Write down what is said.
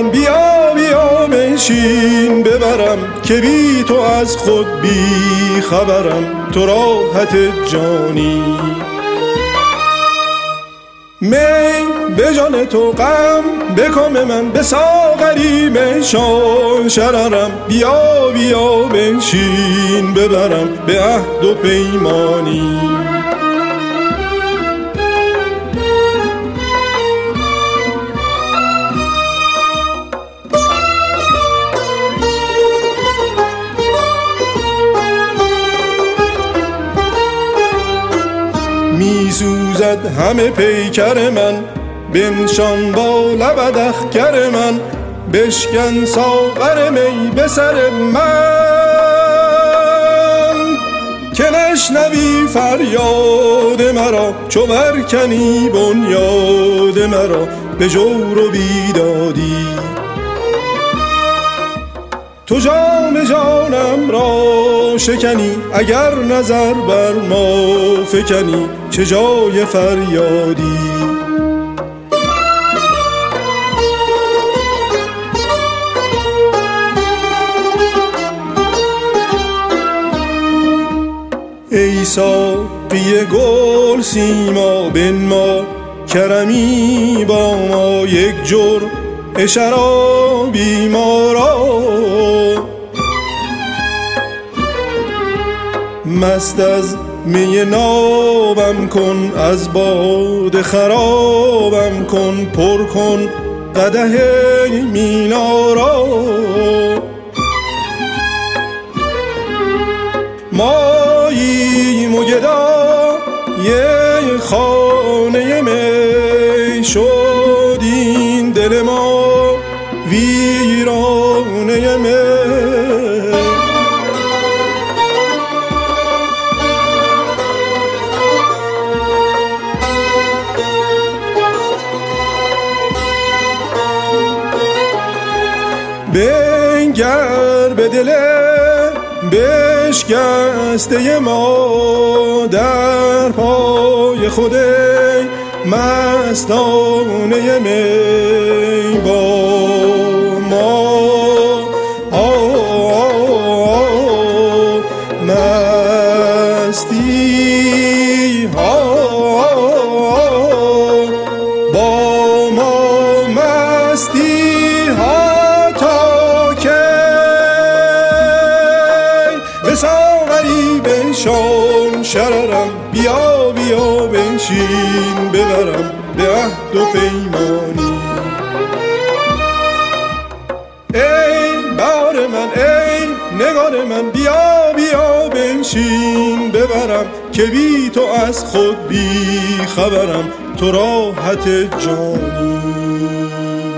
من بیا بیا بنشین ببرم، که بی تو از خود بی خبرم، تو راحت جانی. می به جان تو غم به کام من، به ساغری بنشان شررم، بیا بیا بنشین ببرم به عهد و پیمانی. می سوزد همه پیکر من، بنشان با لبت اخگر من، بشکن ساغر می به سر من، که نشنوی فریاد مرا، چو برکنی بنیاد مرا به جور و بیدادی. تو جام جانم را شکنی، اگر نظر بر ما فکنی، چه جای فریادی. ای ساقی گل سیما بنما، کرمی با ما یک جرعه شرابی ما را، مست از می نابم کن، از باده خرابم کن، پر کن قدح مینا را. ماییم و گدای خانه می، شد این دل ما ویرانه می. بنگر به دل بشکسته ما، در پای خود مستانه می با ما. مستی با ما، مستی تا که به ساغری بنشان شررم، بیا بیا بنشین ببرم به عهد و پیمانی. ای بار من ای نگار من، بیا بیا بنشین ببرم، که بی تو از خود بی خبرم، تو راحت جانی.